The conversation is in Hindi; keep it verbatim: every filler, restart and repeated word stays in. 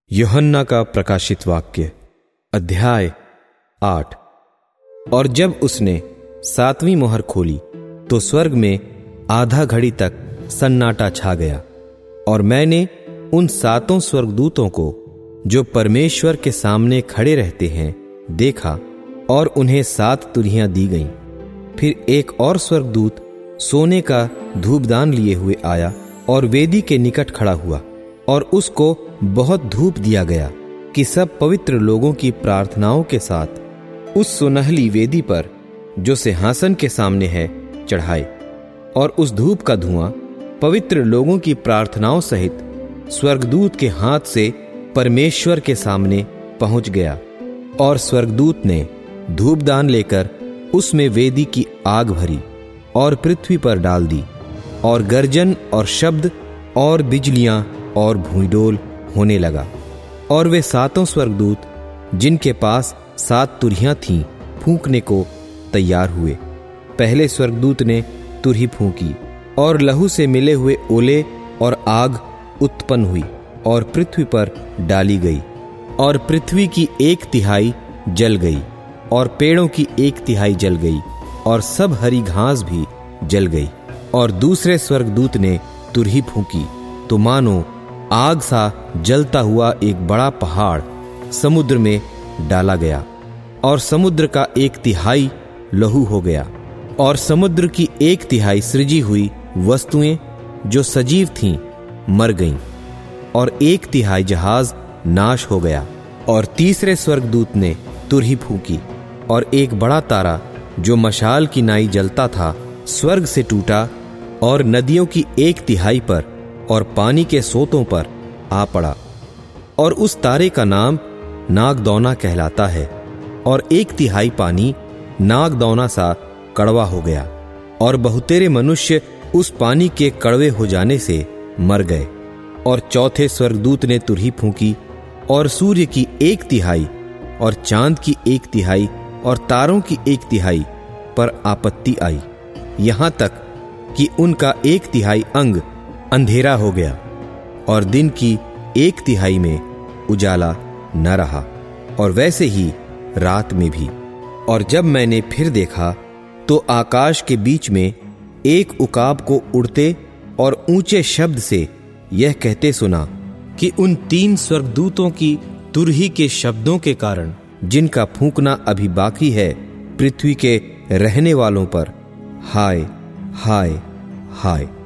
यूहन्ना का प्रकाशित वाक्य अध्याय आठ। और जब उसने सातवीं मोहर खोली तो स्वर्ग में आधा घड़ी तक सन्नाटा छा गया, और मैंने उन सातों स्वर्गदूतों को जो परमेश्वर के सामने खड़े रहते हैं देखा, और उन्हें सात तुरहियां दी गईं। फिर एक और स्वर्गदूत सोने का धूपदान लिए हुए आया और वेदी के निकट खड़ा हुआ, और उसको बहुत धूप दिया गया कि सब पवित्र लोगों की प्रार्थनाओं के साथ उस सुनहली वेदी पर जो सिंहासन के सामने है चढ़ाए। और उस धूप का धुआं पवित्र लोगों की प्रार्थनाओं सहित स्वर्गदूत के हाथ से परमेश्वर के सामने पहुंच गया। और स्वर्गदूत ने धूपदान लेकर उसमें वेदी की आग भरी और पृथ्वी पर डाल दी, और गर्जन और शब्द और बिजलियां और भूइंडोल होने लगा। और वे सातों स्वर्गदूत जिनके पास सात तुरहियां थीं फूंकने को तैयार हुए। पहले स्वर्गदूत ने तुरही फूंकी, और लहू से मिले हुए ओले और आग उत्पन्न हुई और पृथ्वी पर डाली गई। और पृथ्वी की एक तिहाई जल गई, और पेड़ों की एक तिहाई जल गई, और सब हरी घास भी जल गई। और दूसरे स्वर्गदूत ने तुरही फूंकी तो मानो आग सा जलता हुआ एक बड़ा पहाड़ समुद्र में डाला गया, और समुद्र का एक तिहाई लहू हो गया। और समुद्र की एक तिहाई सृजी हुई वस्तुएं जो सजीव थीं मर गईं, और एक तिहाई जहाज नाश हो गया। और तीसरे स्वर्गदूत ने तुरही फूंकी, और एक बड़ा तारा जो मशाल की नाई जलता था स्वर्ग से टूटा, और नदियों की एक तिहाई पर और पानी के सोतों पर आ पड़ा। और उस तारे का नाम नागदौना कहलाता है। और एक तिहाई पानी नागदौना सा कड़वा हो गया, और बहुतेरे मनुष्य उस पानी के कड़वे हो जाने से मर गए। और चौथे स्वर्गदूत ने तुरही फूंकी, और सूर्य की एक तिहाई और चांद की एक तिहाई और तारों की एक तिहाई पर आपत्ति आई, यहां तक कि उनका एक तिहाई अंग अंधेरा हो गया, और दिन की एक तिहाई में उजाला न रहा, और वैसे ही रात में भी। और जब मैंने फिर देखा तो आकाश के बीच में एक उकाब को उड़ते और ऊंचे शब्द से यह कहते सुना कि उन तीन स्वर्गदूतों की तुरही के शब्दों के कारण जिनका फूंकना अभी बाकी है, पृथ्वी के रहने वालों पर हाय हाय हाय।